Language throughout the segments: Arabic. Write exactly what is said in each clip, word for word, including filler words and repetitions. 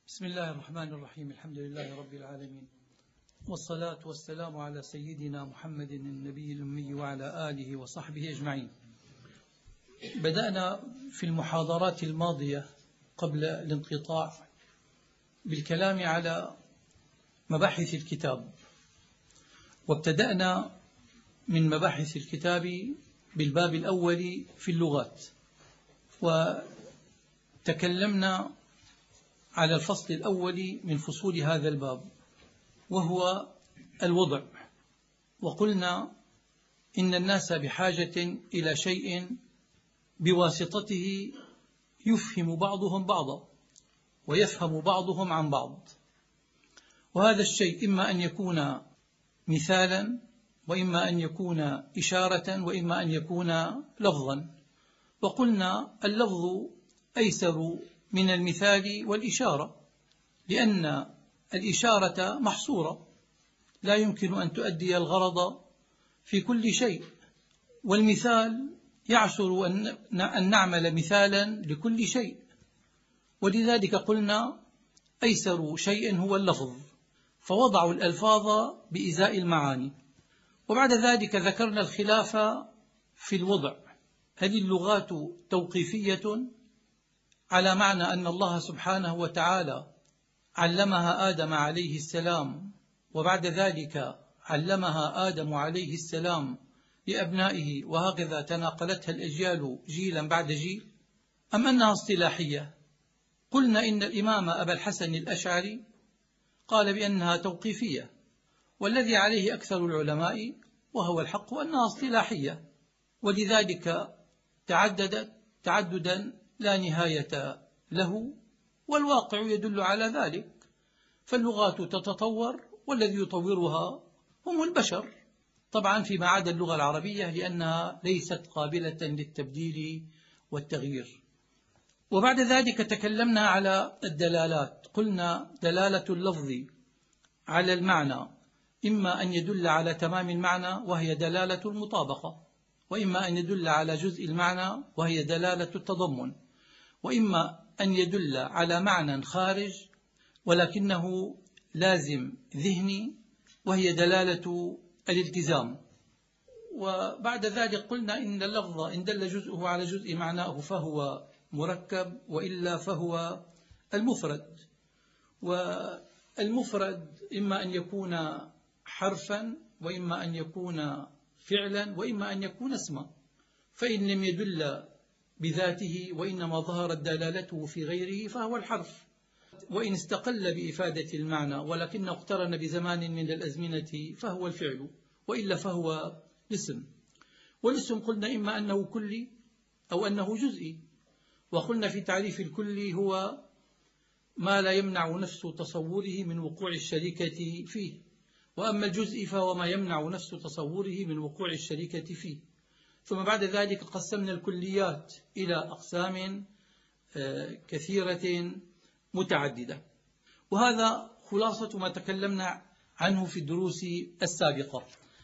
بسم الله الرحمن الرحيم. الحمد لله رب العالمين، والصلاة والسلام على سيدنا محمد النبي الأمي وعلى آله وصحبه أجمعين. بدأنا في المحاضرات الماضية قبل الانقطاع بالكلام على مباحث الكتاب، وابتدأنا من مباحث الكتاب بالباب الأول في اللغات، وتكلمنا على الفصل الأول من فصول هذا الباب وهو الوضع، وقلنا إن الناس بحاجة إلى شيء بواسطته يفهم بعضهم بعضا ويفهم بعضهم عن بعض، وهذا الشيء إما أن يكون مثالا، وإما أن يكون إشارة، وإما أن يكون لفظا. وقلنا اللفظ أيسر من المثال والإشارة، لأن الإشارة محصورة لا يمكن أن تؤدي الغرض في كل شيء، والمثال يعسر أن نعمل مثالا لكل شيء، ولذلك قلنا أيسر شيء هو اللفظ، فوضعوا الألفاظ بإزاء المعاني. وبعد ذلك ذكرنا الخلاف في الوضع، هل اللغات توقيفية على معنى أن الله سبحانه وتعالى علمها آدم عليه السلام، وبعد ذلك علمها آدم عليه السلام لأبنائه، وهكذا تناقلتها الأجيال جيلا بعد جيل، أم أنها اصطلاحية؟ قلنا إن الإمام أبا الحسن الأشعري قال بأنها توقيفية، والذي عليه أكثر العلماء وهو الحق أنها اصطلاحية، ولذلك تعددت تعددا لا نهاية له، والواقع يدل على ذلك، فاللغات تتطور والذي يطورها هم البشر، طبعا فيما عدا اللغة العربية لأنها ليست قابلة للتبديل والتغيير. وبعد ذلك تكلمنا على الدلالات، قلنا دلالة اللفظ على المعنى إما أن يدل على تمام المعنى وهي دلالة المطابقة، وإما أن يدل على جزء المعنى وهي دلالة التضمن، وإما أن يدل على معنى خارج ولكنه لازم ذهني وهي دلالة الالتزام. وبعد ذلك قلنا إن اللفظ إن دل جزءه على جزء معناه فهو مركب، وإلا فهو المفرد، والمفرد إما أن يكون حرفا، وإما أن يكون فعلا، وإما أن يكون اسما، فإن لم يدل بذاته وإنما ظهرت دلالته في غيره فهو الحرف، وإن استقل بإفادة المعنى ولكنه اقترن بزمان من الأزمنة فهو الفعل، وإلا فهو الاسم. والاسم قلنا إما أنه كلي أو أنه جزئي، وقلنا في تعريف الكلي هو ما لا يمنع نفس تصوره من وقوع الشركة فيه، وأما الجزء فهو ما يمنع نفس تصوره من وقوع الشركة فيه. ثم بعد ذلك قسمنا الكليات إلى أقسام كثيرة متعددة، وهذا خلاصة ما تكلمنا عنه في الدروس السابقة.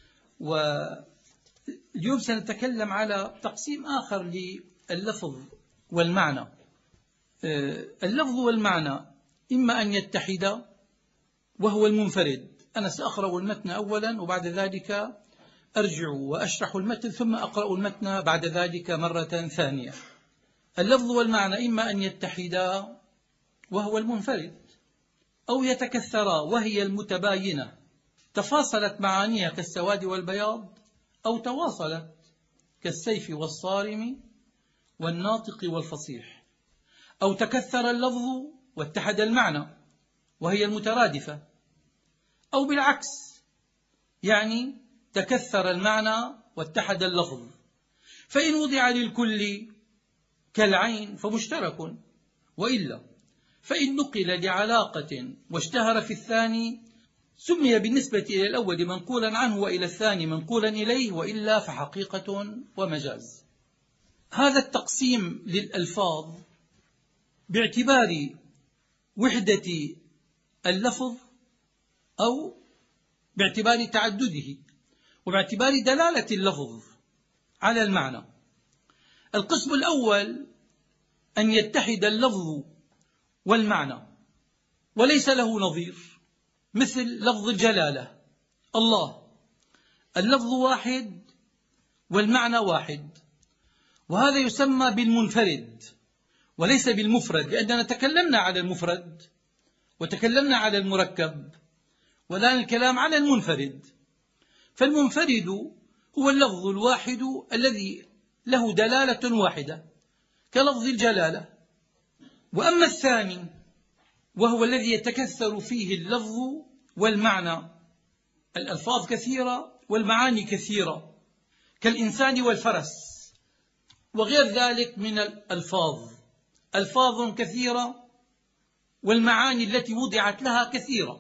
واليوم سنتكلم على تقسيم آخر لللفظ والمعنى. اللفظ والمعنى إما أن يتحدا وهو المنفرد، أنا سأقرأ المتن أولا وبعد ذلك أرجع وأشرح المتن ثم أقرأ المتن بعد ذلك مرة ثانية. اللفظ والمعنى إما أن يتحدا وهو المنفرد، أو يتكثرا وهي المتباينة، تفاصلت معانيها كالسواد والبياض، أو تواصلت كالسيف والصارم والناطق والفصيح، أو تكثر اللفظ واتحد المعنى وهي المترادفة، أو بالعكس يعني تكثر المعنى واتحد اللفظ. فإن وضع للكل كالعين فمشترك، وإلا فإن نقل لعلاقة واشتهر في الثاني سمي بالنسبة إلى الأول منقولا عنه وإلى الثاني منقولا إليه، وإلا فحقيقة ومجاز. هذا التقسيم للألفاظ باعتبار وحدة اللفظ أو باعتبار تعدده وباعتبار دلالة اللفظ على المعنى. القسم الأول أن يتحد اللفظ والمعنى، وليس له نظير، مثل لفظ الجلالة الله، اللفظ واحد والمعنى واحد، وهذا يسمى بالمنفرد وليس بالمفرد، لأننا تكلمنا على المفرد وتكلمنا على المركب، والآن الكلام على المنفرد. فالمنفرد هو اللفظ الواحد الذي له دلالة واحدة كلفظ الجلالة. وأما الثاني وهو الذي يتكثر فيه اللفظ والمعنى، الألفاظ كثيرة والمعاني كثيرة، كالإنسان والفرس وغير ذلك من الألفاظ، ألفاظ كثيرة والمعاني التي وضعت لها كثيرة.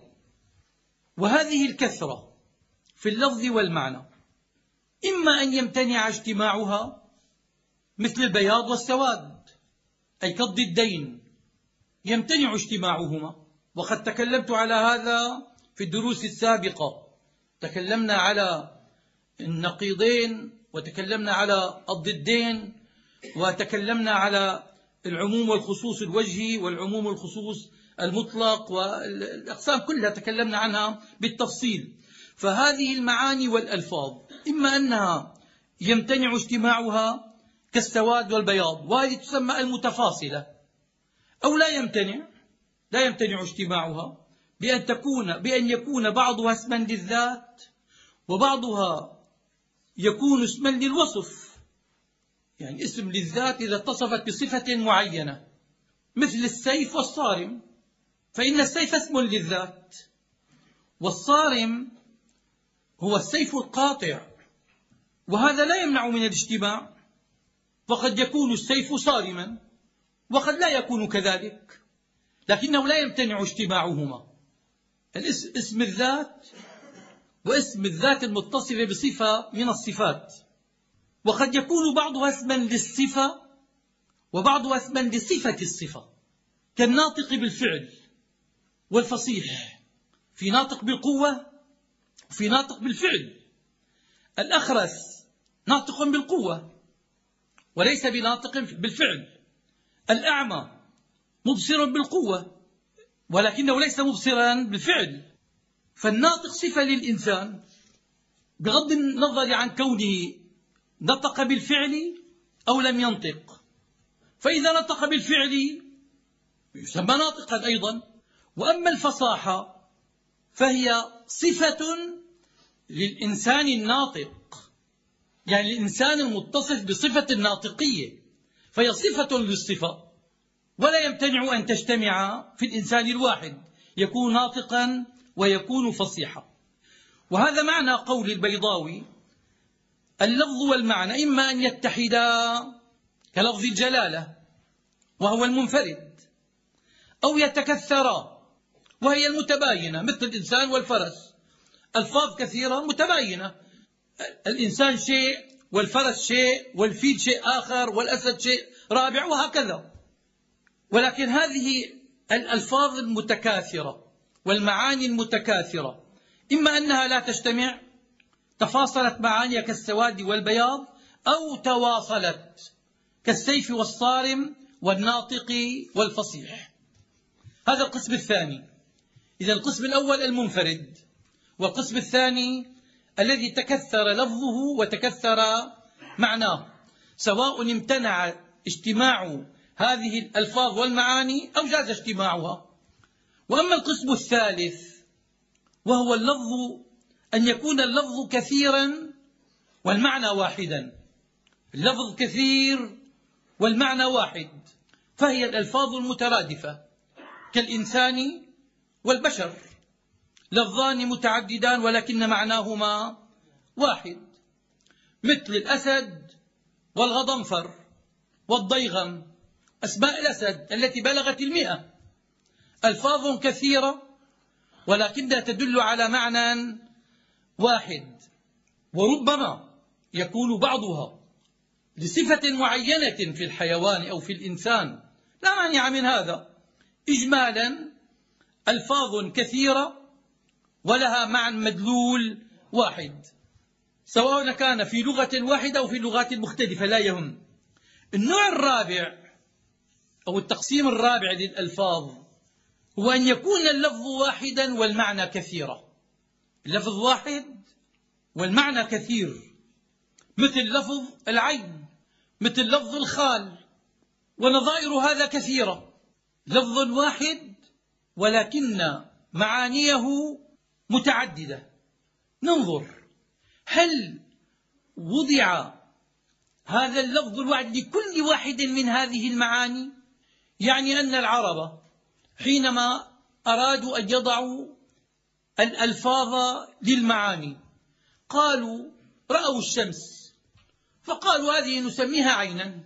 وهذه الكثرة في اللفظ والمعنى إما أن يمتنع اجتماعها، مثل البياض والسواد، أي كالضدين يمتنع اجتماعهما، وقد تكلمت على هذا في الدروس السابقة. تكلمنا على النقيضين وتكلمنا على الضدين وتكلمنا على العموم والخصوص الوجهي والعموم والخصوص المطلق والأقسام كلها تكلمنا عنها بالتفصيل. فهذه المعاني والألفاظ إما أنها يمتنع اجتماعها كالسواد والبياض، وهذه تسمى المتفاصلة، أو لا يمتنع لا يمتنع اجتماعها بأن تكون بأن يكون بعضها اسما للذات وبعضها يكون اسما للوصف، يعني اسم للذات إذا اتصفت بصفة معينة، مثل السيف والصارم، فإن السيف اسم للذات، والصارم هو السيف القاطع، وهذا لا يمنع من الاجتماع، فقد يكون السيف صارما وقد لا يكون كذلك، لكنه لا يمتنع اجتماعهما، اسم الذات واسم الذات المتصفة بصفة من الصفات. وقد يكون بعضها اسما للصفة وبعضها اسما لصفة الصفة، كالناطق بالفعل والفصيح، في ناطق بالقوة وفي ناطق بالفعل. الأخرس ناطق بالقوة وليس بناطق بالفعل، الأعمى مبصر بالقوة ولكنه ليس مبصرا بالفعل. فالناطق صفة للإنسان بغض النظر عن كونه نطق بالفعل أو لم ينطق، فإذا نطق بالفعل يسمى ناطقا أيضا. وأما الفصاحة فهي صفة للإنسان الناطق، يعني الإنسان المتصف بصفة الناطقية، فهي صفة للصفة، ولا يمتنع أن تجتمع في الإنسان الواحد، يكون ناطقا ويكون فصيحا. وهذا معنى قول البيضاوي: اللفظ والمعنى إما أن يتحدا كلفظ الجلالة وهو المنفرد، أو يتكثرا وهي المتباينة، مثل الإنسان والفرس، ألفاظ كثيرة متباينة، الإنسان شيء والفرس شيء والفيل شيء آخر والأسد شيء رابع وهكذا. ولكن هذه الألفاظ المتكاثرة والمعاني المتكاثرة إما أنها لا تجتمع، تفاصلت معانيها كالسواد والبياض، أو تواصلت كالسيف والصارم والناطق والفصيح. هذا القسم الثاني. إذا القسم الأول المنفرد، والقسم الثاني الذي تكثر لفظه وتكثر معناه، سواء امتنع اجتماع هذه الألفاظ والمعاني أو جاز اجتماعها. وأما القسم الثالث وهو اللفظ، أن يكون اللفظ كثيرا والمعنى واحدا، اللفظ كثير والمعنى واحد، فهي الألفاظ المترادفة كالإنسان والبشر، لفظان متعددان ولكن معناهما واحد، مثل الأسد والغضنفر والضيغم، أسماء الأسد التي بلغت المئة، ألفاظ كثيرة ولكنها تدل على معنى واحد. وربما يكون بعضها لصفة معينة في الحيوان أو في الإنسان، لا مانع من هذا. إجمالا ألفاظ كثيرة ولها معنى مدلول واحد، سواء كان في لغة واحدة أو في لغات مختلفة، لا يهم. النوع الرابع أو التقسيم الرابع للألفاظ هو أن يكون اللفظ واحدا والمعنى كثيرا. اللفظ واحد والمعنى كثير، مثل لفظ العين، مثل لفظ الخال، ونظائر هذا كثيرة. لفظ واحد ولكن معانيه متعددة. ننظر هل وضع هذا اللفظ الواحد لكل واحد من هذه المعاني؟ يعني أن العرب حينما أرادوا أن يضعوا الألفاظ للمعاني قالوا رأوا الشمس فقالوا هذه نسميها عينا،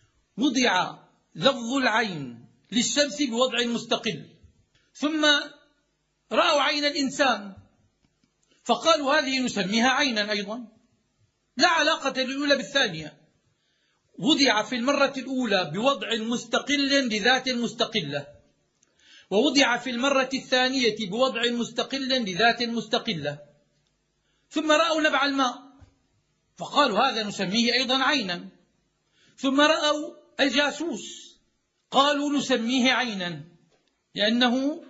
وضع لفظ العين للشمس بوضع مستقل. ثم رأوا عين الإنسان فقالوا هذه نسميها عينا أيضا، لا علاقة للأولى بالثانية. وضع في المرة الأولى بوضع مستقل لذات مستقلة، ووضع في المرة الثانية بوضع مستقل لذات مستقلة. ثم رأوا نبع الماء فقالوا هذا نسميه أيضا عينا. ثم رأوا الجاسوس قالوا نسميه عينا لأنه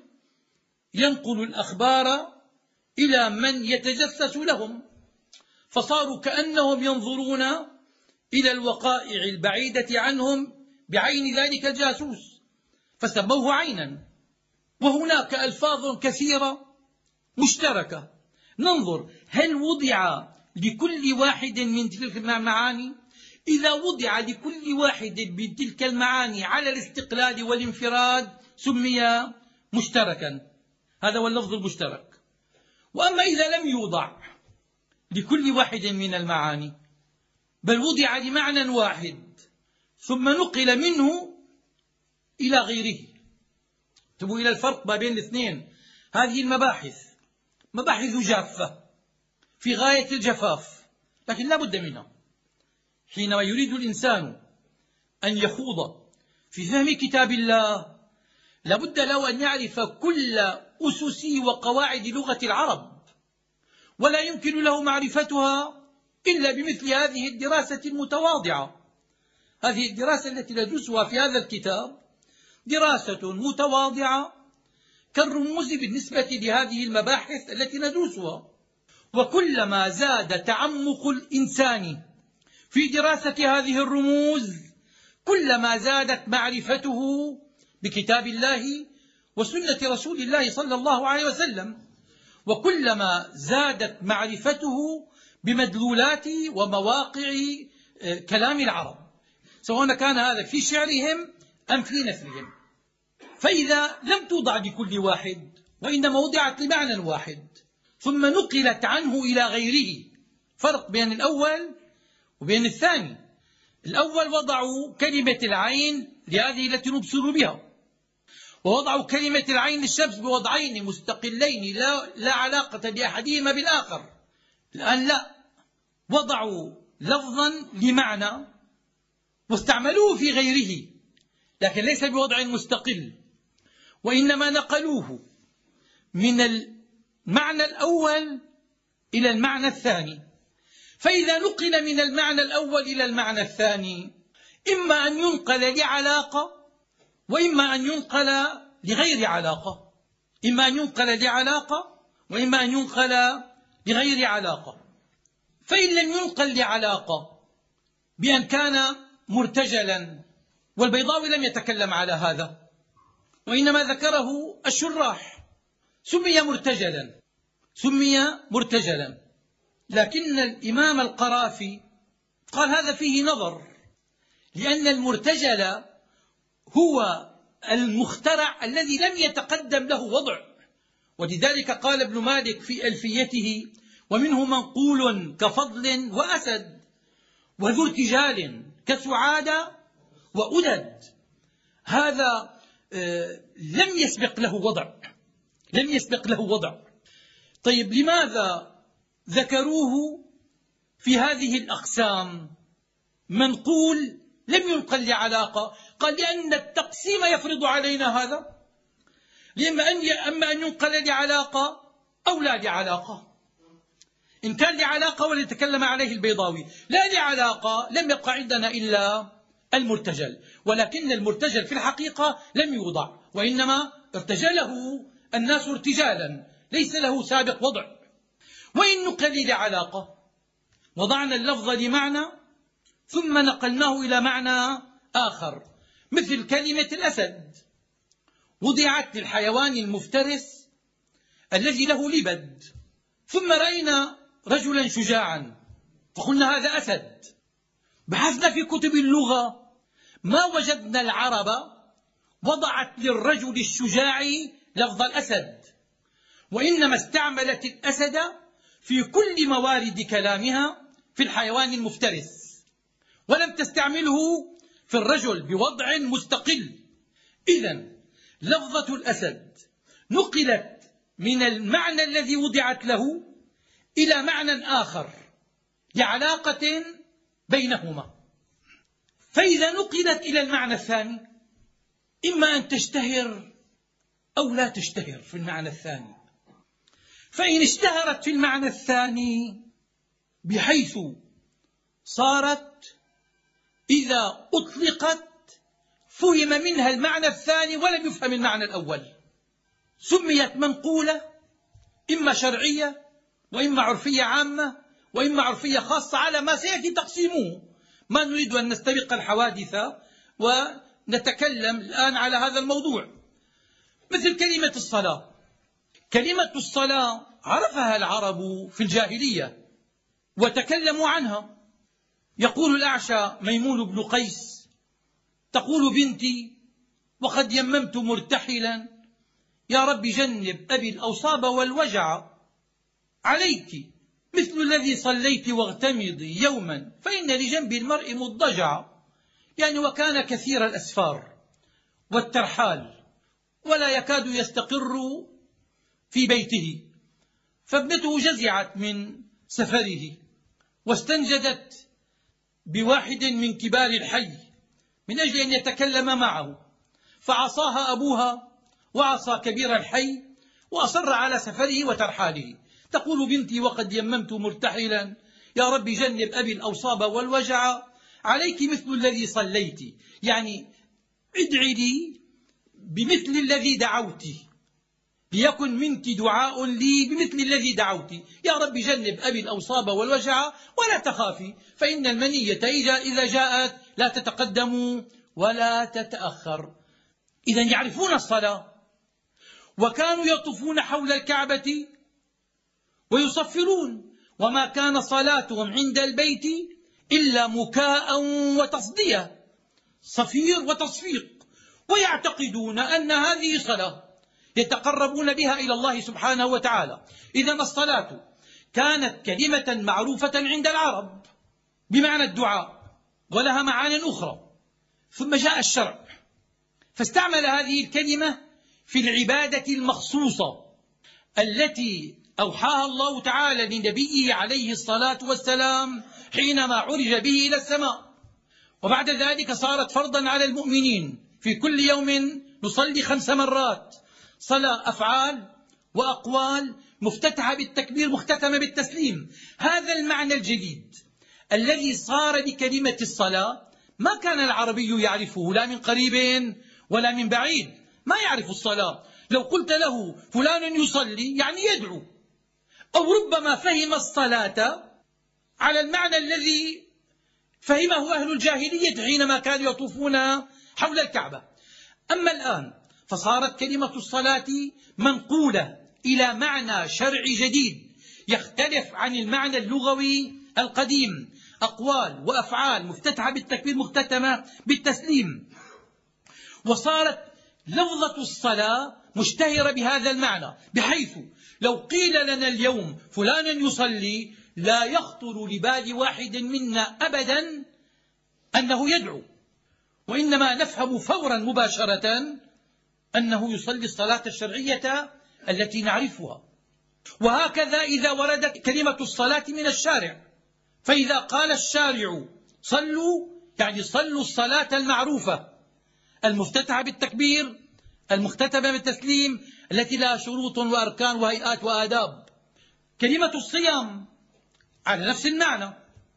ينقل الأخبار إلى من يتجسس لهم، فصاروا كأنهم ينظرون إلى الوقائع البعيدة عنهم بعين ذلك الجاسوس فسموه عينا. وهناك ألفاظ كثيرة مشتركة. ننظر هل وضع لكل واحد من تلك المعاني؟ إذا وضع لكل واحد من تلك المعاني على الاستقلال والانفراد سمي مشتركا، هذا هو اللفظ المشترك. وأما إذا لم يوضع لكل واحد من المعاني بل وضع لمعنى واحد ثم نقل منه إلى غيره. انتبهوا إلى الفرق ما بين الاثنين. هذه المباحث مباحث جافة في غاية الجفاف، لكن لا بد منها. حينما يريد الإنسان أن يخوض في فهم كتاب الله لا بد له أن يعرف كل أسس وقواعد لغة العرب، ولا يمكن له معرفتها إلا بمثل هذه الدراسة المتواضعة. هذه الدراسة التي ندرسها في هذا الكتاب دراسة متواضعة كالرموز بالنسبة لهذه المباحث التي ندرسها. وكلما زاد تعمق الإنسان في دراسة هذه الرموز كلما زادت معرفته بكتاب الله وسنة رسول الله صلى الله عليه وسلم، وكلما زادت معرفته بمدلولات ومواقع كلام العرب، سواء كان هذا في شعرهم أم في نثرهم. فإذا لم توضع لكل واحد وإنما وضعت لمعنى واحد ثم نقلت عنه إلى غيره، فرق بين الأول وبين الثاني. الأول وضعوا كلمة العين لهذه التي نبصر بها، ووضعوا كلمة العين للشمس بوضعين مستقلين لا, لا علاقة لأحدهما بالآخر. الآن لا، وضعوا لفظا لمعنى واستعملوه في غيره، لكن ليس بوضع مستقل، وإنما نقلوه من المعنى الأول إلى المعنى الثاني. فإذا نقل من المعنى الأول إلى المعنى الثاني إما أن ينقل لعلاقة وإما أن ينقل لغير علاقة، إما أن ينقل لعلاقة وإما أن ينقل لغير علاقة. فإن لم ينقل لعلاقة بأن كان مرتجلا، والبيضاوي لم يتكلم على هذا وإنما ذكره الشراح، سمي مرتجلا سمي مرتجلا لكن الإمام القرافي قال هذا فيه نظر، لأن المرتجل هو المخترع الذي لم يتقدم له وضع. ولذلك قال ابن مالك في ألفيته: ومنه منقول كفضل وأسد وذو ارتجال كسعادة وأدد. هذا لم يسبق له وضع لم يسبق له وضع. طيب لماذا ذكروه في هذه الأقسام؟ منقول لم ينقل لعلاقة، قال لأن التقسيم يفرض علينا هذا، لأما أن أما أن ينقل لعلاقة أو لا لعلاقة. إن كان لعلاقة وليتكلم عليه البيضاوي، لا لعلاقة لم يبقى عندنا إلا المرتجل، ولكن المرتجل في الحقيقة لم يوضع وإنما ارتجله الناس ارتجالا ليس له سابق وضع. وإن نقل لعلاقة وضعنا اللفظ لمعنى ثم نقلناه إلى معنى آخر، مثل كلمة الأسد وضعت للحيوان المفترس الذي له لبد، ثم رأينا رجلا شجاعا فقلنا هذا أسد. بحثنا في كتب اللغة ما وجدنا العرب وضعت للرجل الشجاع لفظ الأسد، وإنما استعملت الأسد في كل موارد كلامها في الحيوان المفترس، ولم تستعمله في الرجل بوضع مستقل. إذن لفظة الأسد نقلت من المعنى الذي وضعت له إلى معنى آخر لعلاقة بينهما. فإذا نقلت إلى المعنى الثاني إما أن تشتهر أو لا تشتهر في المعنى الثاني. فإن اشتهرت في المعنى الثاني بحيث صارت إذا أطلقت فهم منها المعنى الثاني ولم يفهم المعنى الأول، سميت منقولة، إما شرعية وإما عرفية عامة وإما عرفية خاصة، على ما سيأتي تقسيمه. ما نريد أن نستبق الحوادث ونتكلم الآن على هذا الموضوع. مثل كلمة الصلاة. كلمة الصلاة عرفها العرب في الجاهلية وتكلموا عنها. يقول الأعشى ميمون بن قيس: تقول بنتي وقد يممت مرتحلا، يا رب جنب أبي الأوصاب والوجع، عليك مثل الذي صليت واغتمضي يوما فإن لجنب المرء مضجع. يعني وكان كثير الأسفار والترحال ولا يكاد يستقر في بيته، فابنته جزعت من سفره واستنجدت بواحد من كبار الحي من أجل أن يتكلم معه، فعصاها أبوها وعصى كبير الحي وأصر على سفره وترحاله. تقول بنتي وقد يممت مرتحلا، يا رب جنب أبي الأوصاب والوجع، عليك مثل الذي صليت، يعني ادعي لي بمثل الذي دعوت، ليكن منك دعاء لي بمثل الذي دعوت. يا رب جنب أبي الأوصاب والوجع ولا تخافي، فإن المنية إذا جاءت لا تتقدم ولا تتأخر. إذا يعرفون الصلاة، وكانوا يطوفون حول الكعبة ويصفرون، وما كان صلاتهم عند البيت إلا مكاء وتصدية، صفير وتصفيق، ويعتقدون أن هذه صلاة يتقربون بها إلى الله سبحانه وتعالى. إذن الصلاة كانت كلمة معروفة عند العرب بمعنى الدعاء، ولها معان أخرى. ثم جاء الشرع فاستعمل هذه الكلمة في العبادة المخصوصة التي أوحاها الله تعالى لنبيه عليه الصلاة والسلام حينما عرج به إلى السماء، وبعد ذلك صارت فرضا على المؤمنين في كل يوم نصلي خمس مرات، صلاة أفعال وأقوال مفتتحة بالتكبير مختتمة بالتسليم. هذا المعنى الجديد الذي صار لكلمة الصلاة ما كان العربي يعرفه لا من قريب ولا من بعيد، ما يعرف الصلاة. لو قلت له فلان يصلي يعني يدعو، أو ربما فهم الصلاة على المعنى الذي فهمه أهل الجاهلية حينما كانوا يطوفون حول الكعبة. أما الآن فصارت كلمة الصلاة منقولة إلى معنى شرعي جديد يختلف عن المعنى اللغوي القديم، أقوال وأفعال مفتتحة بالتكبير مختتمة بالتسليم. وصارت لفظة الصلاة مشتهرة بهذا المعنى، بحيث لو قيل لنا اليوم فلان يصلي لا يخطر لبال واحد منا أبدا أنه يدعو، وإنما نفهم فورا مباشرة أنه يصلي الصلاة الشرعية التي نعرفها. وهكذا إذا وردت كلمة الصلاة من الشارع، فإذا قال الشارع صلوا يعني صلوا الصلاة المعروفة المفتتحة بالتكبير المختتمة بالتسليم التي لها شروط وأركان وهيئات وآداب. كلمة الصيام على نفس المعنى.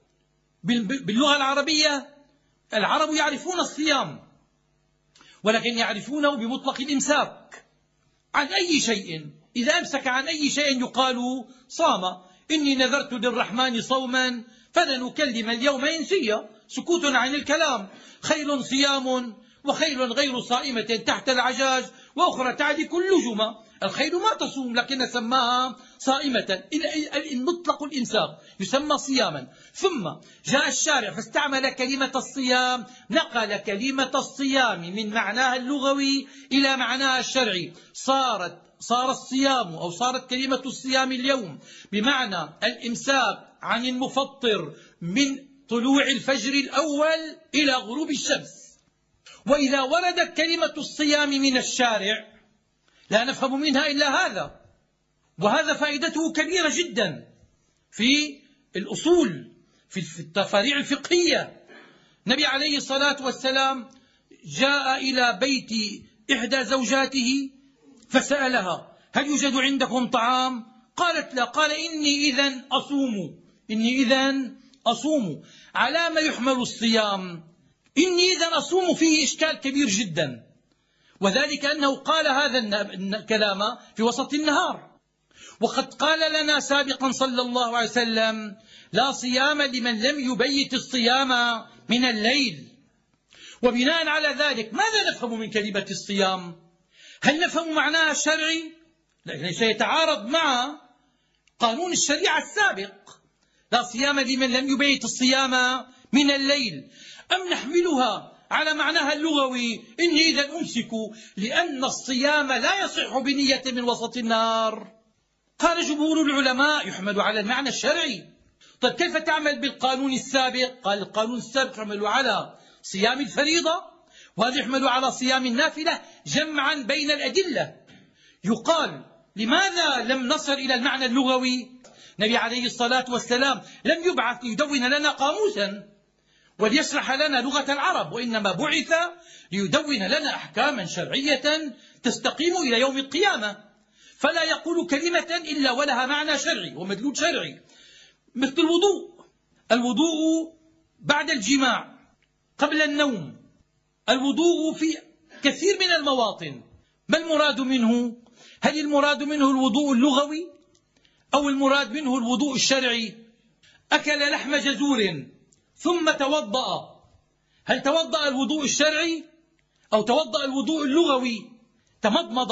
باللغة العربية العرب يعرفون الصيام، ولكن يعرفونه بمطلق الإمساك، عن أي شيء، إذا أمسك عن أي شيء يقال صام. إني نذرت للرحمن صوما فلن أكلم اليوم إنسيا، سكوت عن الكلام. خيل صيام وخيل غير صائمة تحت العجاج وأخرى تعلك اللجم. الخيل ما تصوم لكن سماها صائمة. مطلق الإمساك يسمى صياما. ثم جاء الشارع فاستعمل كلمة الصيام، نقل كلمة الصيام من معناها اللغوي إلى معناها الشرعي. صارت صار الصيام أو صارت كلمة الصيام اليوم بمعنى الإمساك عن المفطر من طلوع الفجر الأول إلى غروب الشمس. وإذا وردت كلمة الصيام من الشارع لا نفهم منها إلا هذا، وهذا فائدته كبيرة جدا في الأصول، في التفاريع الفقهية. النبي عليه الصلاة والسلام جاء إلى بيت إحدى زوجاته فسألها: هل يوجد عندكم طعام؟ قالت لا. قال: إني إذن أصوم إني إذن أصوم على ما يحمل الصيام. إني إذن أصوم فيه إشكال كبير جدا، وذلك أنه قال هذا الكلام في وسط النهار، وقد قال لنا سابقا صلى الله عليه وسلم: لا صيام لمن لم يبيت الصيام من الليل. وبناء على ذلك ماذا نفهم من كلمة الصيام؟ هل نفهم معناها الشرعي؟ ليس يتعارض مع قانون الشريعة السابق: لا صيام لمن لم يبيت الصيام من الليل، أم نحملها على معناها اللغوي: إني إذا أمسك لأن الصيام لا يصح بنية من وسط النهار؟ قال جمهور العلماء: يحمل على المعنى الشرعي. طيب كيف تعمل بالقانون السابق؟ قال: القانون السابق يحمل على صيام الفريضة، وهذا يحمل على صيام النافلة جمعا بين الأدلة. يقال: لماذا لم نصل إلى المعنى اللغوي؟ النبي عليه الصلاة والسلام لم يبعث ليدون لنا قاموسا وليشرح لنا لغة العرب، وإنما بعث ليدون لنا أحكاما شرعية تستقيم إلى يوم القيامة. فلا يقول كلمة إلا ولها معنى شرعي ومدلول شرعي. مثل الوضوء الوضوء بعد الجماع قبل النوم، الوضوء في كثير من المواطن. ما المراد منه؟ هل المراد منه الوضوء اللغوي أو المراد منه الوضوء الشرعي؟ أكل لحم جزور ثم توضأ، هل توضأ الوضوء الشرعي أو توضأ الوضوء اللغوي؟ تمضمض.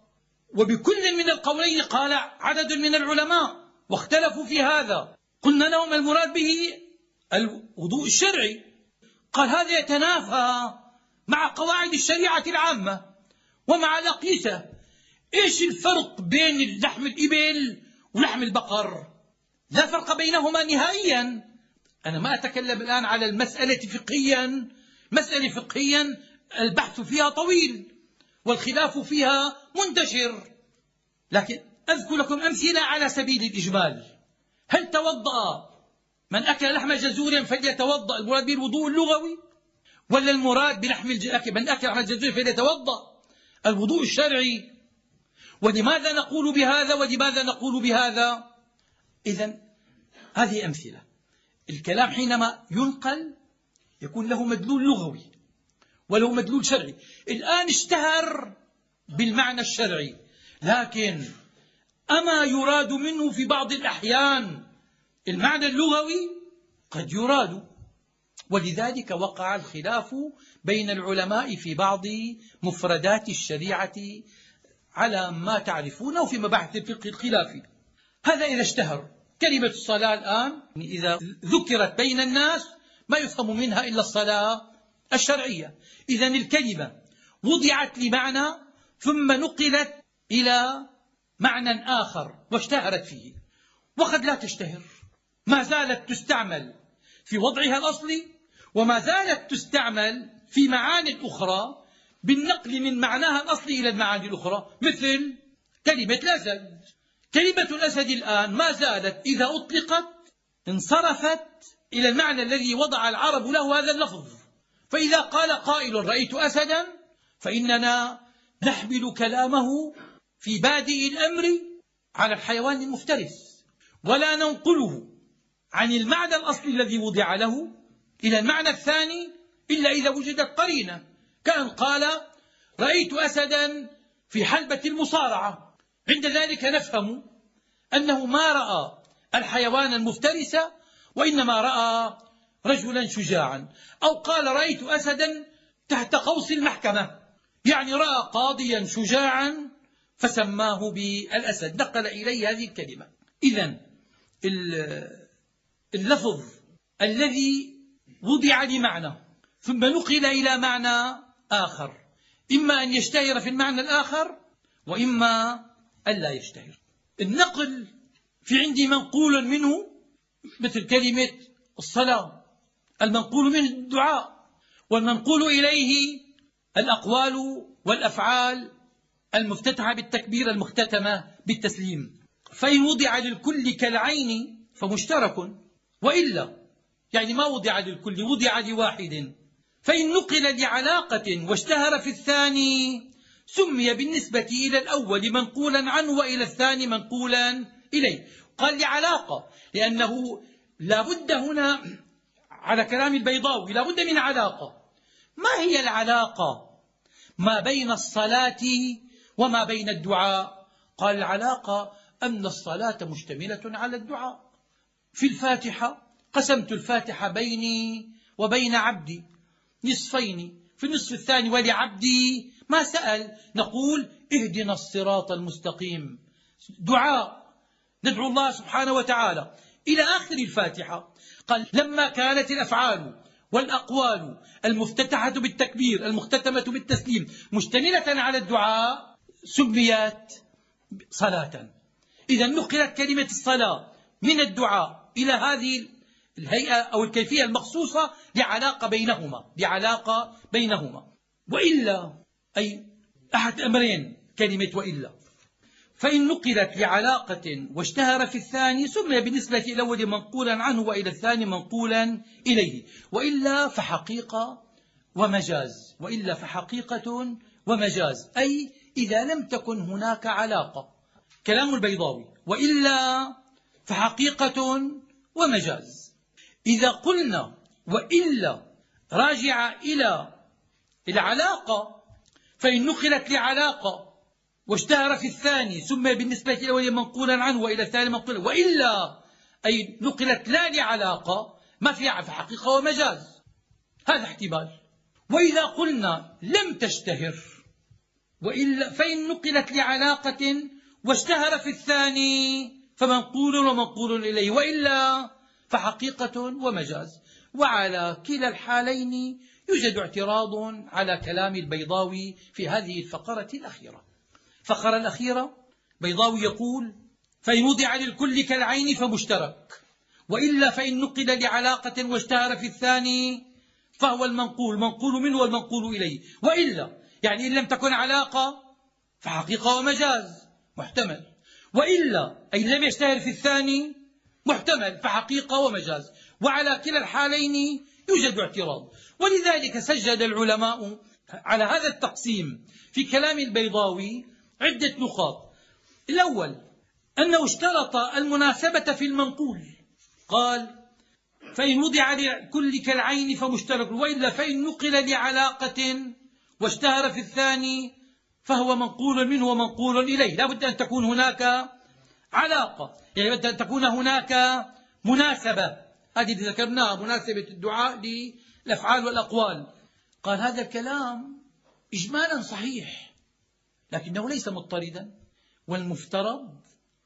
وبكل من القولين قال عدد من العلماء واختلفوا في هذا. قلنا لهم المراد به الوضوء الشرعي. قال: هذا يتنافى مع قواعد الشريعة العامة ومع الأقيسة. إيش الفرق بين لحم الإبل ولحم البقر؟ لا فرق بينهما نهائيا. أنا ما أتكلم الآن على المسألة فقهيا. مسألة فقهيا البحث فيها طويل والخلاف فيها منتشر، لكن أذكر لكم أمثلة على سبيل الإجمال. هل توضأ من أكل لحم جزور فليتوضأ المراد به الوضوء اللغوي، ولا المراد بلحم من أكل لحم الجزور فليتوضأ الوضوء الشرعي؟ ولماذا نقول بهذا ولماذا نقول بهذا؟ إذن هذه أمثلة. الكلام حينما ينقل يكون له مدلول لغوي وله مدلول شرعي. الآن اشتهر بالمعنى الشرعي، لكن أما يراد منه في بعض الأحيان المعنى اللغوي؟ قد يراد. ولذلك وقع الخلاف بين العلماء في بعض مفردات الشريعة على ما تعرفونه في مباحث الفقه الخلافي. هذا إذا اشتهر. كلمة الصلاة الآن إذا ذكرت بين الناس ما يفهم منها إلا الصلاة الشرعية. إذن الكلمة وضعت لمعنى ثم نقلت إلى معنى آخر واشتهرت فيه، وقد لا تشتهر. ما زالت تستعمل في وضعها الأصلي، وما زالت تستعمل في معاني أخرى بالنقل من معناها الأصلي إلى المعاني الأخرى، مثل كلمة الأسد. كلمة الأسد الآن ما زالت إذا أطلقت انصرفت إلى المعنى الذي وضع العرب له هذا اللفظ. فإذا قال قائل رأيت أسدا فإننا نحمل كلامه في بادئ الأمر على الحيوان المفترس، ولا ننقله عن المعنى الأصلي الذي وضع له إلى المعنى الثاني إلا إذا وجدت قرينة. كان قال رأيت أسدا في حلبة المصارعة. عند ذلك نفهم أنه ما رأى الحيوان المفترس، وإنما رأى رجلا شجاعا، أو قال رأيت أسدا تحت قوس المحكمة، يعني رأى قاضيا شجاعا فسماه بالأسد، نقل إليه هذه الكلمة. إذن اللفظ الذي وضع لمعنى ثم نقل إلى معنى آخر، إما أن يشتهر في المعنى الآخر وإما أن لا يشتهر. النقل في عندي منقول منه مثل كلمة الصلاة، المنقول منه الدعاء، والمنقول إليه الأقوال والأفعال المفتتحة بالتكبير المختتمة بالتسليم. فإن وضع للكل كالعين فمشترك، وإلا يعني ما وضع للكل، وضع لواحد. فإن نقل لعلاقة واشتهر في الثاني سمي بالنسبة إلى الأول منقولا عنه وإلى الثاني منقولا إليه. قال لعلاقة لأنه لا بد هنا على كلام البيضاوي لا بد من علاقة. ما هي العلاقة ما بين الصلاة وما بين الدعاء؟ قال العلاقة أن الصلاة مشتملة على الدعاء. في الفاتحة قسمت الفاتحة بيني وبين عبدي نصفين، في النصف الثاني ولعبدي ما سأل، نقول اهدنا الصراط المستقيم، دعاء ندعو الله سبحانه وتعالى إلى آخر الفاتحة. قال لما كانت الأفعال والأقوال المفتتحة بالتكبير المختتمة بالتسليم مشتملة على الدعاء سميت صلاة. إذا نقلت كلمة الصلاة من الدعاء إلى هذه الهيئة أو الكيفية المخصوصة لعلاقة بينهما لعلاقة بينهما وإلا أي أحد أمرين كلمة وإلا. فإن نقلت لعلاقة واشتهر في الثاني سمي بالنسبة إلى الأول منقولا عنه وإلى الثاني منقولا إليه، وإلا فحقيقة ومجاز وإلا فحقيقة ومجاز أي إذا لم تكن هناك علاقة. كلام البيضاوي وإلا فحقيقة ومجاز. إذا قلنا وإلا راجع إلى العلاقة فإن نقلت لعلاقة واشتهر في الثاني سمي بالنسبة إلى الأول منقولا عنه وإلى الثاني منقولا، وإلا أي نقلت لا لعلاقة ما فيها فحقيقة ومجاز، هذا احتمال. وإذا قلنا لم تشتهر وإلا فإن نقلت لعلاقة واشتهر في الثاني فمنقول ومنقول إليه، وإلا فحقيقة ومجاز. وعلى كلا الحالين يوجد اعتراض على كلام البيضاوي في هذه الفقرة الأخيرة. الفقرة الأخيرة بيضاوي يقول فإن وضع للكل كالعين فمشترك، وإلا فإن نقل لعلاقة واشتهر في الثاني فهو المنقول منقول منه والمنقول إليه، وإلا يعني إن لم تكن علاقة فحقيقة ومجاز محتمل، وإلا أي لم يشتهر في الثاني محتمل فحقيقة ومجاز. وعلى كلا الحالين يوجد اعتراض، ولذلك سجل العلماء على هذا التقسيم في كلام البيضاوي عدة نقاط. الأول أنه اشترط المناسبة في المنقول، قال فإن وضع لكل كالعين فمشترك، وإلا فإن نقل لعلاقة واشتهر في الثاني فهو منقول منه ومنقول إليه. لا بد أن تكون هناك علاقة، يعني بد أن تكون هناك مناسبة، هذه اللي ذكرناها مناسبة الدعاء للأفعال والأقوال. قال هذا الكلام إجمالا صحيح لكنه ليس مضطردا، والمفترض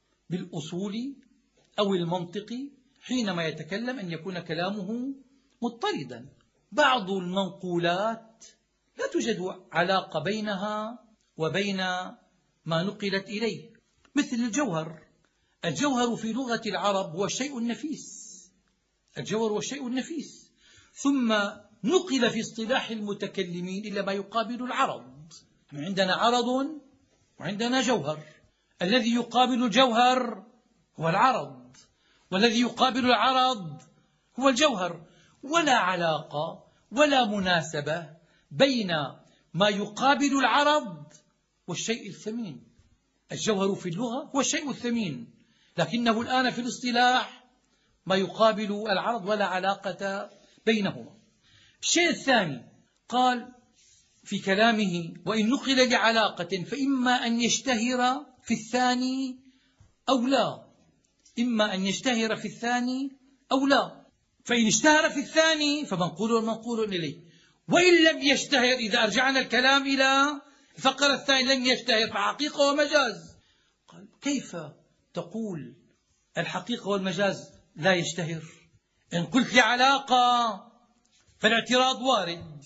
بالأصول أو المنطق حينما يتكلم أن يكون كلامه مضطردا. بعض المنقولات لا توجد علاقة بينها وبين ما نقلت إليه، مثل الجوهر. الجوهر في لغة العرب هو الشيء النفيس، الجوهر هو الشيء النفيس، ثم نقل في اصطلاح المتكلمين إلى ما يقابل العرض. عندنا عرض وعندنا جوهر، الذي يقابل الجوهر هو العرض، والذي يقابل العرض هو الجوهر، ولا علاقة ولا مناسبة بين ما يقابل العرض والشيء الثمين. الجوهر في اللغة هو الشيء الثمين، لكنه الآن في الاصطلاح ما يقابل العرض، ولا علاقة بينهما. الشيء الثاني قال في كلامه: وإن نقل لعلاقة فإما أن يشتهر في الثاني أو لا، إما أن يشتهر في الثاني أو لا. فإن اشتهر في الثاني فمنقول منقول إليه، وإن لم يشتهر، إذا أرجعنا الكلام إلى الفقرة الثانية، لم يشتهر فحقيقة ومجاز. قال: كيف تقول الحقيقة والمجاز لا يشتهر؟ إن قلت لعلاقة فالاعتراض وارد،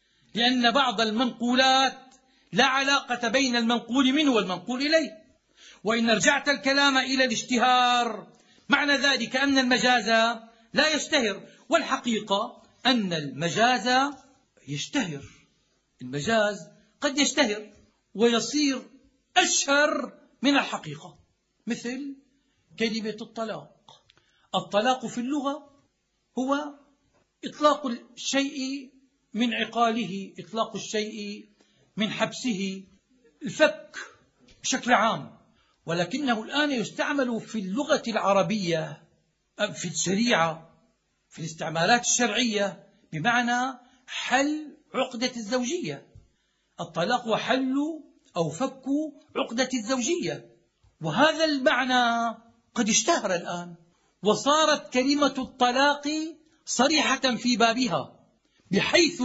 لأن بعض المنقولات لا علاقة بين المنقول منه والمنقول إليه. وإن رجعت الكلام إلى الاشتهار معنى ذلك أن المجاز لا يشتهر، والحقيقة أن المجاز يشتهر. المجاز قد يشتهر ويصير أشهر من الحقيقة، مثل كلمة الطلاق. الطلاق في اللغة هو إطلاق الشيء من عقاله، إطلاق الشيء من حبسه، الفك بشكل عام، ولكنه الآن يستعمل في اللغة العربية في الشريعة، في الاستعمالات الشرعية، بمعنى حل عقدة الزوجية. الطلاق هو حل أو فك عقدة الزوجية، وهذا المعنى قد اشتهر الآن، وصارت كلمة الطلاق صريحة في بابها، بحيث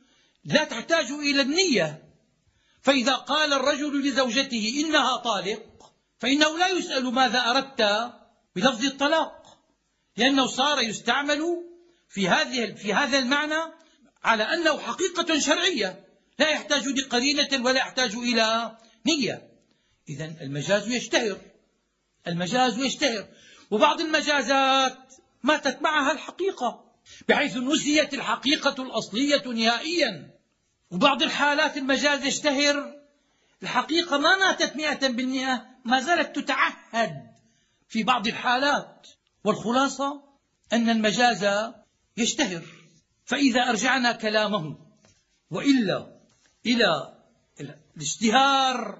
لا تحتاج إلى النية. فإذا قال الرجل لزوجته إنها طالق، فإنه لا يسأل ماذا أردت بلفظ الطلاق، لأنه صار يستعمل في هذه في هذا المعنى على أنه حقيقة شرعية، لا يحتاج لقرينة ولا يحتاج إلى نية. إذن المجاز يشتهر، المجاز يشتهر، وبعض المجازات ماتت معها الحقيقة، بحيث نسيت الحقيقة الأصلية نهائيا. وبعض الحالات المجاز يشتهر، الحقيقة ما ماتت مئة بالمئة، ما زالت تتعهد في بعض الحالات. والخلاصة أن المجاز يشتهر. فإذا أرجعنا كلامه وإلا إلى الاشتهار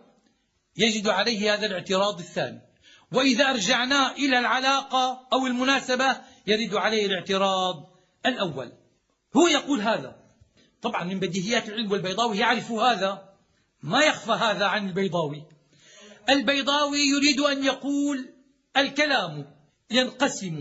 يجد عليه هذا الاعتراض الثاني، وإذا أرجعنا إلى العلاقة أو المناسبة يرد عليه الاعتراض الأول. هو يقول هذا طبعا من بديهيات العلم، والبيضاوي يعرف هذا، ما يخفى هذا عن البيضاوي. البيضاوي يريد أن يقول الكلام ينقسم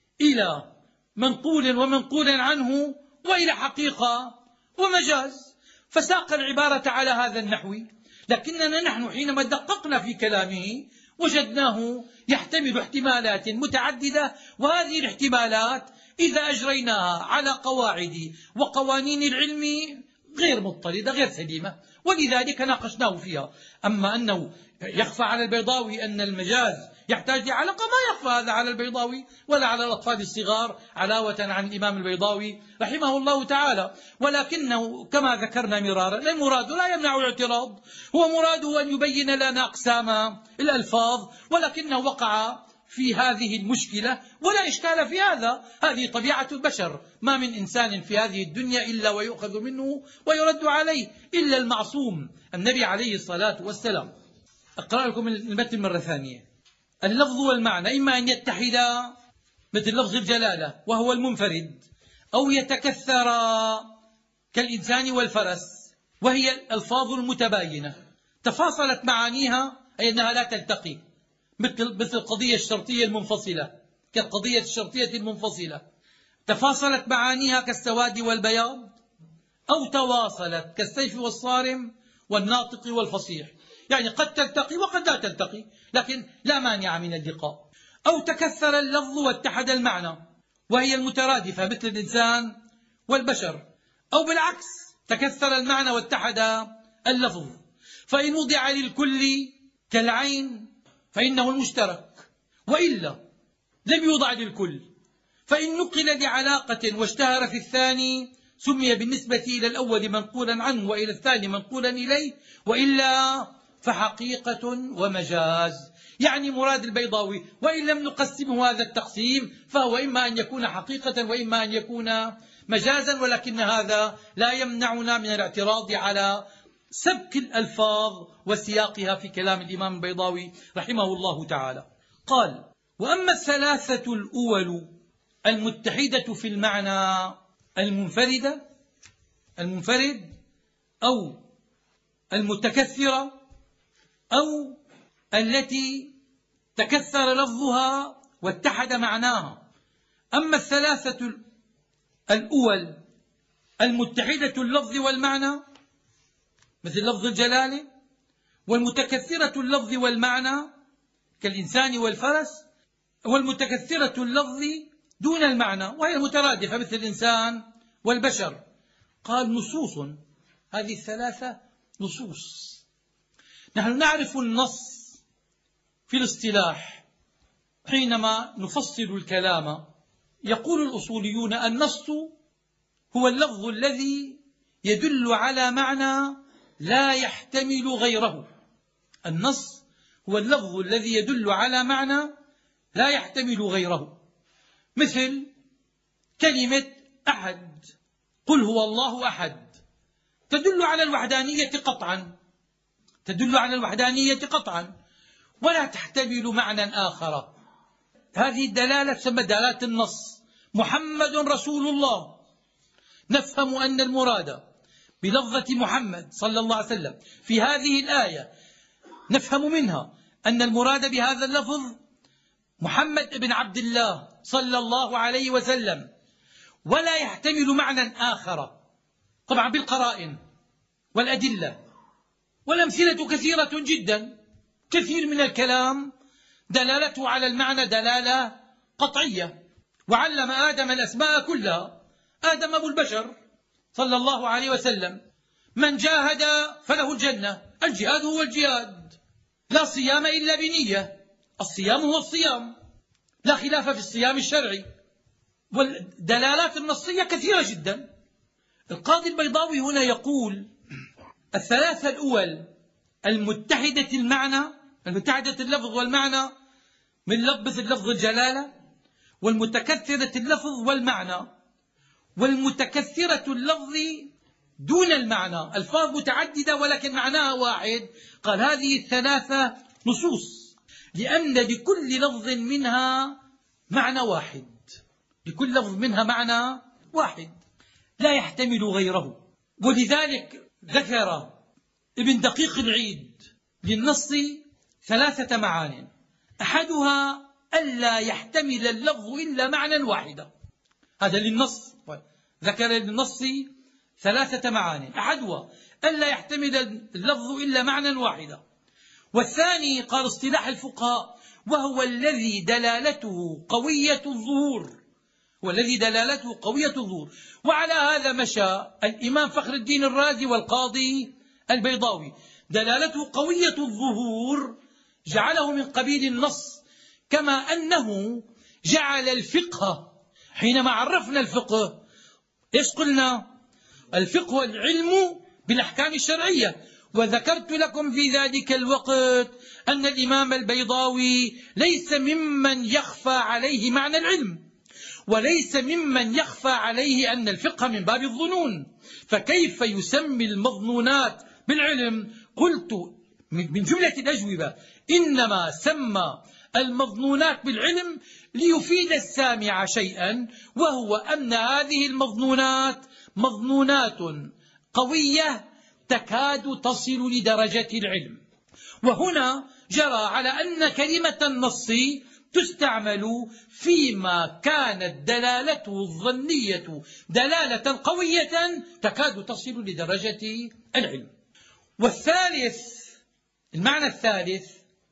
إلى منقول ومنقول عنه، وإلى حقيقة ومجاز، فساق العبارة على هذا النحو. لكننا نحن حينما دققنا في كلامه وجدناه يحتمل احتمالات متعددة، وهذه الاحتمالات إذا أجريناها على قواعد وقوانين العلم غير مضطردة، غير سليمة، ولذلك ناقشناه فيها. أما أنه يخفى على البيضاوي أن المجاز يحتاج لعلاقة، ما يخفى هذا على البيضاوي ولا على الأطفال الصغار، علاوة عن الإمام البيضاوي رحمه الله تعالى. ولكنه كما ذكرنا مرارا، المراد لا يمنع الاعتراض، هو مراده أن يبين لنا أقسام الألفاظ، ولكنه وقع في هذه المشكلة ولا إشكال في هذا. هذه طبيعة البشر، ما من إنسان في هذه الدنيا إلا ويؤخذ منه ويرد عليه، إلا المعصوم النبي عليه الصلاة والسلام. أقرأ لكم المتن مرة ثانية. اللفظ والمعنى إما أن يتحدا مثل لفظ الجلالة وهو المنفرد، أو يتكثرا كالإنسان والفرس، وهي الألفاظ المتباينة تفاصلت معانيها، أي أنها لا تلتقي، مثل مثل القضية الشرطية المنفصلة، كالقضية الشرطية المنفصلة تفاصلت معانيها كالسواد والبياض، أو تواصلت كالسيف والصارم والناطق والفصيح، يعني قد تلتقي وقد لا تلتقي، لكن لا مانع من اللقاء. أو تكثر اللفظ واتحد المعنى، وهي المترادفة مثل الإنسان والبشر، أو بالعكس تكثر المعنى واتحد اللفظ. فإن وضع للكل كالعين فإنه المشترك، وإلا لم يوضع للكل. فإن نقل لعلاقة واشتهر في الثاني سمي بالنسبة إلى الأول منقولا عنه وإلى الثاني منقولا إليه، وإلا فحقيقة ومجاز. يعني مراد البيضاوي وإن لم نقسمه هذا التقسيم فهو إما أن يكون حقيقة وإما أن يكون مجازا، ولكن هذا لا يمنعنا من الاعتراض على سبك الألفاظ وسياقها في كلام الإمام البيضاوي رحمه الله تعالى. قال: وأما الثلاثة الأول المتحدة في المعنى المنفردة، المنفرد أو المتكثرة أو التي تكثر لفظها واتحد معناها. أما الثلاثة الأول المتحدة اللفظ والمعنى مثل لفظ الجلالة، والمتكثرة اللفظ والمعنى كالإنسان والفرس، والمتكثرة اللفظ دون المعنى وهي المترادفة مثل الإنسان والبشر. قال نصوص، هذه الثلاثة نصوص. نحن نعرف النص في الاصطلاح حينما نفصل الكلام. يقول الأصوليون النص هو اللفظ الذي يدل على معنى لا يحتمل غيره. النص هو اللفظ الذي يدل على معنى لا يحتمل غيره، مثل كلمة أحد، قل هو الله أحد، تدل على الوحدانية قطعا، تدل على الوحدانية قطعا ولا تحتمل معنى آخر. هذه الدلالة تسمى دلالة النص. محمد رسول الله، نفهم أن المراد بلفظة محمد صلى الله عليه وسلم في هذه الآية، نفهم منها أن المراد بهذا اللفظ محمد بن عبد الله صلى الله عليه وسلم، ولا يحتمل معنى آخر، طبعا بالقرائن والأدلة والأمثلة كثيرة جدا. كثير من الكلام دلالته على المعنى دلالة قطعية. وعلم آدم الأسماء كلها، آدم أبو البشر صلى الله عليه وسلم، من جاهد فله الجنة. الجهاد هو الجهاد، لا صيام إلا بنية، الصيام هو الصيام، لا خلاف في الصيام الشرعي. والدلالات النصية كثيرة جدا. القاضي البيضاوي هنا يقول الثلاثة الأول المتحدة المعنى، المتحدة اللفظ والمعنى من لفظ اللفظ الجلالة، والمتكثرة اللفظ والمعنى، والمتكثرة اللفظ دون المعنى، ألفاظ متعددة ولكن معناها واحد. قال هذه الثلاثة نصوص، لأن لكل لفظ منها معنى واحد، لكل لفظ منها معنى واحد لا يحتمل غيره. ولذلك ذكر ابن دقيق العيد للنص ثلاثة معان، أحدها ألا يحتمل اللفظ إلا معنى واحدا. هذا للنص، ذكر للنص ثلاثة معان، أحدها ألا يحتمل اللفظ إلا معنى واحدا. والثاني قال اصطلاح الفقهاء وهو الذي دلالته قوية الظهور، والذي دلالته قوية الظهور. وعلى هذا مشى الإمام فخر الدين الرازي والقاضي البيضاوي، دلالته قوية الظهور جعله من قبيل النص، كما أنه جعل الفقه، حينما عرفنا الفقه إيش قلنا؟ الفقه العلم بالأحكام الشرعية. وذكرت لكم في ذلك الوقت أن الإمام البيضاوي ليس ممن يخفى عليه معنى العلم، وليس ممن يخفى عليه أن الفقه من باب الظنون، فكيف يسمي المظنونات بالعلم؟ قلت من جملة الأجوبة إنما سمى المظنونات بالعلم ليفيد السامع شيئا، وهو أن هذه المظنونات مظنونات قوية تكاد تصل لدرجة العلم. وهنا جرى على أن كلمة النص تستعمل فيما كانت دلالته الظنية دلالة قوية تكاد تصل لدرجة العلم. والثالث، المعنى الثالث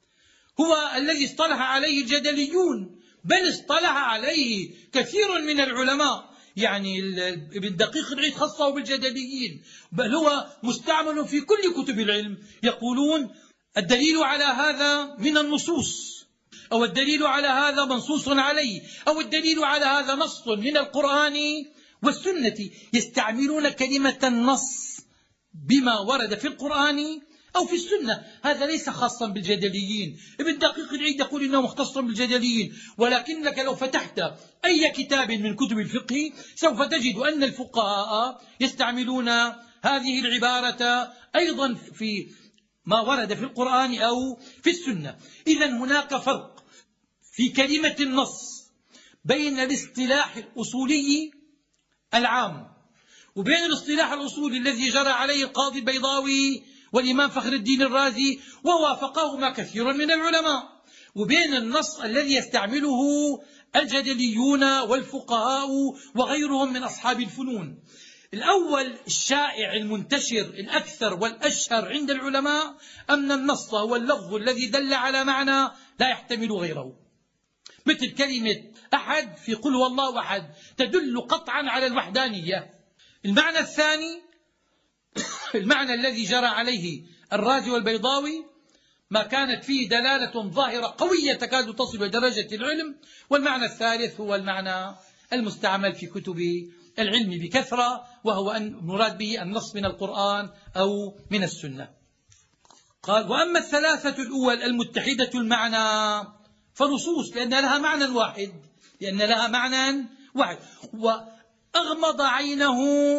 هو الذي اصطلح عليه الجدليون، بل اصطلح عليه كثير من العلماء، يعني ابن دقيق العيد خصه بالجدليين، بل هو مستعمل في كل كتب العلم. يقولون الدليل على هذا من النصوص، أو الدليل على هذا منصوص عليه، أو الدليل على هذا نص من القرآن والسنة. يستعملون كلمة النص بما ورد في القرآن أو في السنة. هذا ليس خاصا بالجدليين. ابن دقيق العيد يقول إنه مختص بالجدليين، ولكنك لو فتحت أي كتاب من كتب الفقه سوف تجد أن الفقهاء يستعملون هذه العبارة أيضا في ما ورد في القرآن أو في السنة. إذن هناك فرق في كلمة النص بين الاصطلاح الأصولي العام وبين الاصطلاح الأصولي الذي جرى عليه القاضي البيضاوي والإمام فخر الدين الرازي ووافقهما كثير من العلماء، وبين النص الذي يستعمله الجدليون والفقهاء وغيرهم من أصحاب الفنون. الأول الشائع المنتشر الأكثر والأشهر عند العلماء أن النص هو اللفظ الذي دل على معنى لا يحتمل غيره، مثل كلمة أحد في قل هو الله أحد تدل قطعا على الوحدانية. المعنى الثاني المعنى الذي جرى عليه الرازي والبيضاوي ما كانت فيه دلالة ظاهرة قوية تكاد تصل إلى درجة العلم. والمعنى الثالث هو المعنى المستعمل في كتب العلم بكثرة، وهو أن مراد به النص من القرآن أو من السنة. قال: وأما الثلاثة الأول المتحدة المعنى فنصوص، لأن لها معنى واحد لأن لها معنى واحد وأغمض عينه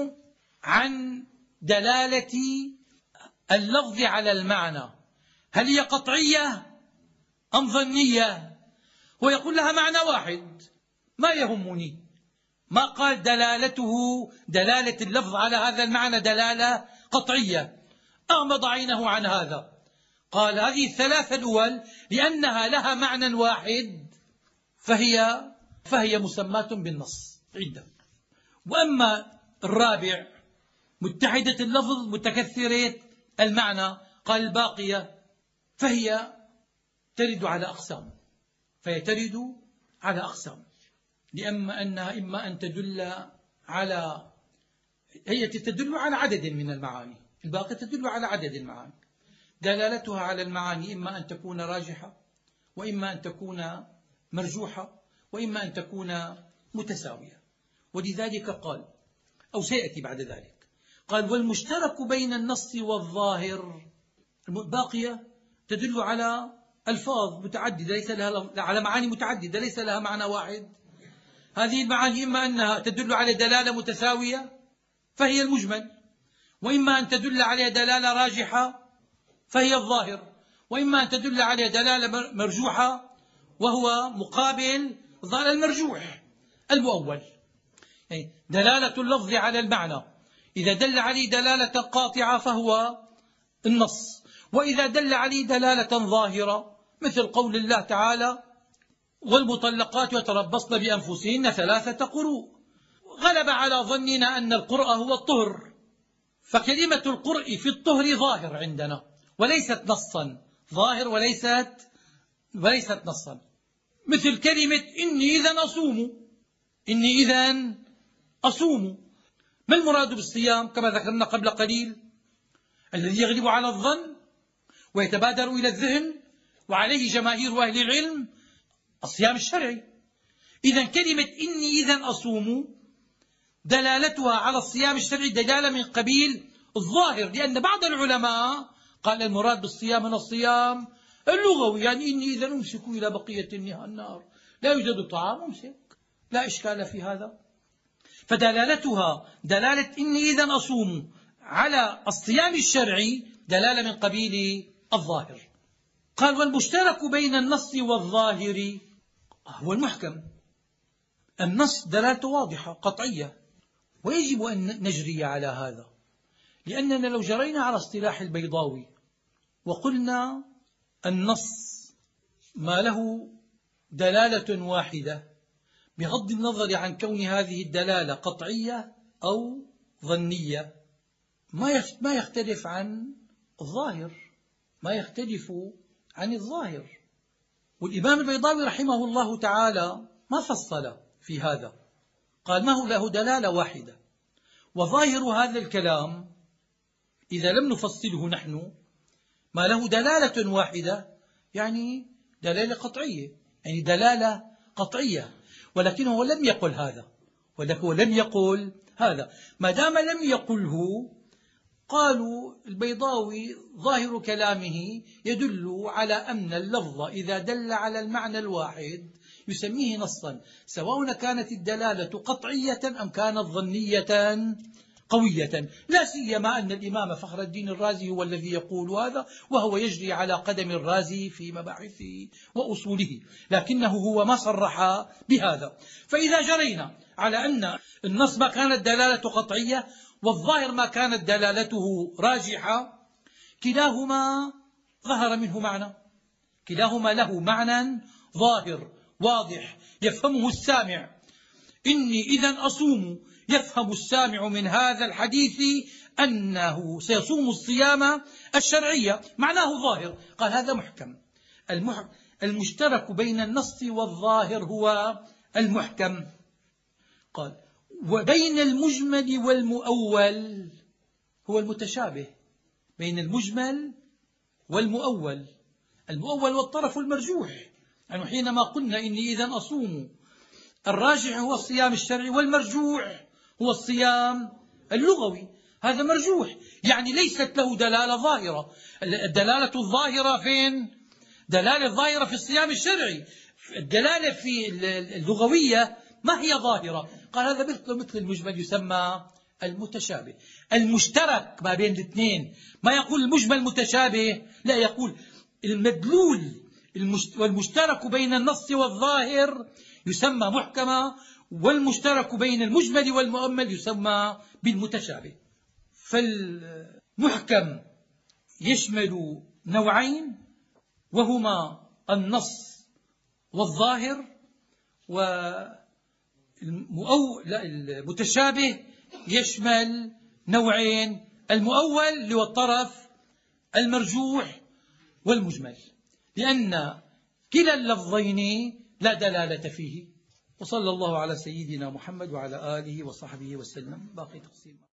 عن دلالة اللفظ على المعنى، هل هي قطعية أم ظنية؟ هو يقول لها معنى واحد، ما يهمني، ما قال دلالته دلالة اللفظ على هذا المعنى دلالة قطعية، أغمض عينه عن هذا. قال: هذه الثلاثة الأول لأنها لها معنى واحد فهي فهي مسماة بالنص عندك. وأما الرابع متحدة اللفظ متكثرة المعنى، قال: الباقية فهي ترد على أقسام فهي ترد على أقسام لأما أنها إما أن تدل على هي تدل على عدد من المعاني، الباقية تدل على عدد المعاني. دلالتها على المعاني إما أن تكون راجحة، وإما أن تكون مرجوحة، وإما أن تكون متساوية. ولذلك قال، أو سيأتي بعد ذلك، قال: والمشترك بين النص والظاهر باقية تدل على ألفاظ متعددة ليس لها على معاني متعددة ليس لها معنى واحد. هذه المعاني إما أنها تدل على دلالة متساوية فهي المجمل، وإما أن تدل على دلالة راجحة فهي الظاهر، وإما أن تدل على دلالة مرجوحة وهو مقابل ظاهر المرجوح المؤول. يعني دلالة اللفظ على المعنى إذا دل عليه دلالة قاطعة فهو النص، وإذا دل عليه دلالة ظاهرة مثل قول الله تعالى: والمطلقات يتربصن بأنفسهن ثلاثة قروء، غلب على ظننا أن القرء هو الطهر، فكلمة القرء في الطهر ظاهر عندنا وليست نصا، ظاهر وليست وليست نصا. مثل كلمة إني إذن أصوم، إني إذن أصوم، ما المراد بالصيام؟ كما ذكرنا قبل قليل الذي يغلب على الظن ويتبادر إلى الذهن وعليه جماهير أهل العلم الصيام الشرعي. إذن كلمة إني إذن أصوم دلالتها على الصيام الشرعي دلالة من قبيل الظاهر، لأن بعض العلماء قال المراد بالصيام من الصيام اللغوي، يعني إني إذن أمسك إلى بقية النهار، لا يوجد طعام أمسك، لا إشكال في هذا. فدلالتها دلالة إني إذن أصوم على الصيام الشرعي دلالة من قبيل الظاهر. قال: والمشترك بين النص والظاهر هو المحكم. النص دلالته واضحة قطعية، ويجب أن نجري على هذا، لأننا لو جرينا على اصطلاح البيضاوي وقلنا النص ما له دلالة واحدة بغض النظر عن كون هذه الدلالة قطعية أو ظنية، ما يختلف عن الظاهر ما يختلف عن الظاهر. والإمام البيضاوي رحمه الله تعالى ما فصل في هذا، قال: ما هو له دلالة واحدة، وظاهر هذا الكلام إذا لم نفصله نحن ما له دلالة واحدة يعني دلالة قطعية، يعني دلالة قطعية، ولكنه لم يقل هذا ولكنه لم يقل هذا ما دام لم يقله قالوا البيضاوي ظاهر كلامه يدل على أن اللفظ إذا دل على المعنى الواحد يسميه نصا، سواء كانت الدلالة قطعية أم كانت ظنية قوية، لا سيما أن الإمام فخر الدين الرازي هو الذي يقول هذا، وهو يجري على قدم الرازي في مباحثه وأصوله، لكنه هو ما صرح بهذا. فإذا جرينا على أن النص ما كانت دلالته قطعية والظاهر ما كانت دلالته راجحة، كلاهما ظهر منه معنى، كلاهما له معنى ظاهر واضح يفهمه السامع. إني إذن أصوم، يفهم السامع من هذا الحديث أنه سيصوم الصيام الشرعية، معناه ظاهر. قال هذا محكم. المشترك بين النص والظاهر هو المحكم. قال وبين المجمل والمؤول هو المتشابه. بين المجمل والمؤول، المؤول والطرف المرجوح، يعني حينما قلنا إني إذن أصوم، الراجح هو الصيام الشرعي والمرجوح هو الصيام اللغوي. هذا مرجوح، يعني ليست له دلالة ظاهرة. الدلالة الظاهرة فين؟ دلالة ظاهرة في الصيام الشرعي، الدلالة في اللغوية ما هي ظاهرة. قال هذا مثل مثل المجمل يسمى المتشابه. المشترك ما بين الاثنين، ما يقول المجمل متشابه، لا، يقول المدلول والمشترك بين النص والظاهر يسمى محكما، والمشترك بين المجمل والمؤمل يسمى بالمتشابه. فالمحكم يشمل نوعين وهما النص والظاهر، والمتشابه يشمل نوعين، المؤول اللي هو الطرف المرجوح والمجمل، لأن كلا اللفظين لا دلالة فيه. وصلى الله على سيدنا محمد وعلى آله وصحبه وسلم. باقي تقسيم.